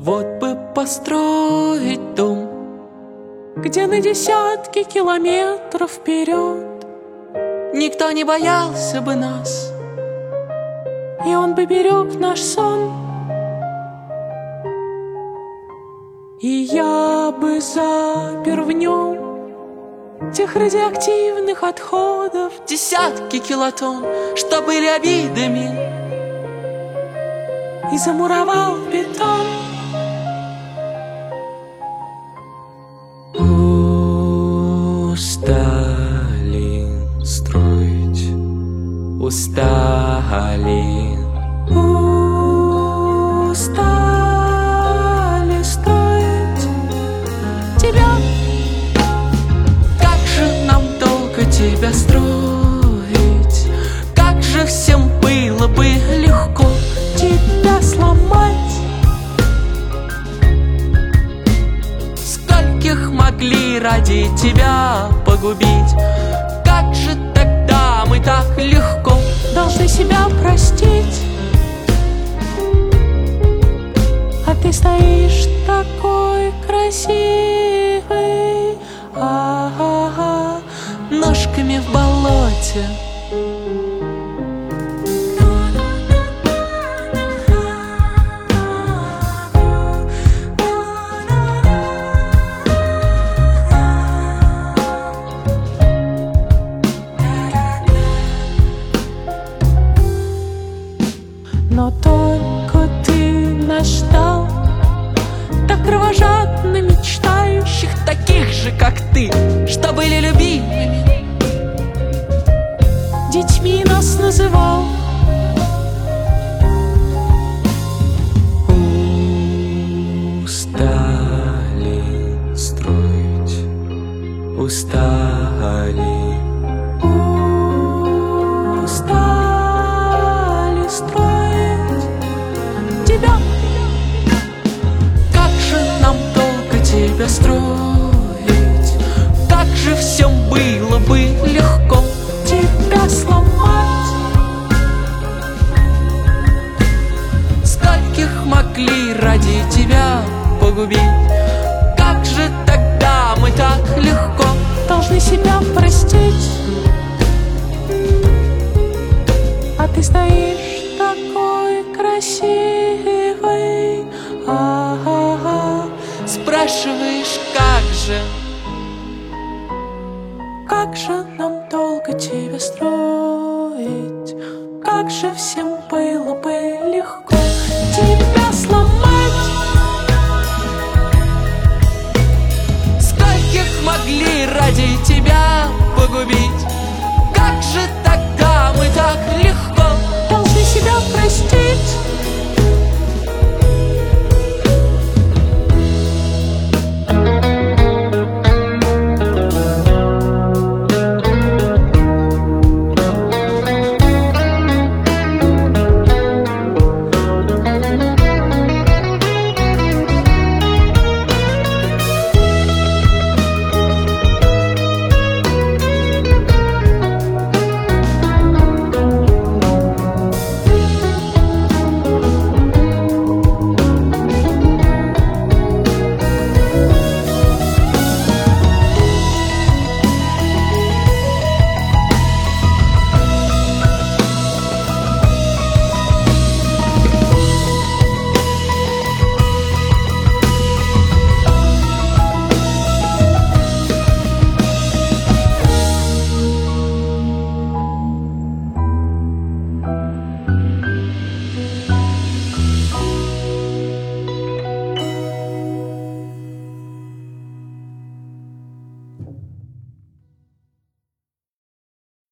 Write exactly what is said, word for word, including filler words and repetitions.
Вот бы построить дом, где на десятки километров вперед никто не боялся бы нас, и он бы берег наш сон. И я бы запер в нем тех радиоактивных отходов десятки килотонн, что были обидами, и замуровал в бетон. Устали строить, устали, устали строить тебя. Как же нам долго тебя строить, как же всем было бы легко тебя сломать. Скольких могли ради тебя погубить, как же тогда мы так легко должны себя простить. А ты стоишь такой красивый, а-а-а, ножками в болоте. Но только ты нас ждал, так кровожадно мечтающих, таких же, как ты, что были любимыми, детьми нас называл. Устали строить, устали, устали строить тебя. Как же нам долго тебя строить, как же всем было бы легко тебя сломать. Скольких могли ради тебя погубить, как же тогда мы так легко должны себя простить. А ты стоишь такой красивый, а-а-а, спрашиваешь, как же, как же нам долго тебя строить.